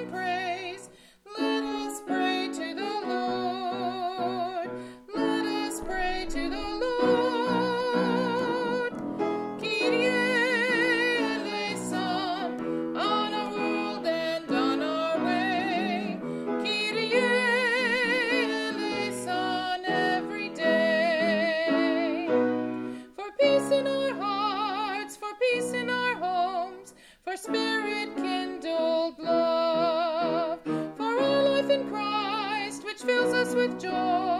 praise. Let us pray to the Lord. Let us pray to the Lord. Kyrie eleison, on our world and on our way. Kyrie eleison every day. For peace in our hearts, for peace in our homes, for spirit-kindled love, for our life in Christ, which fills us with joy.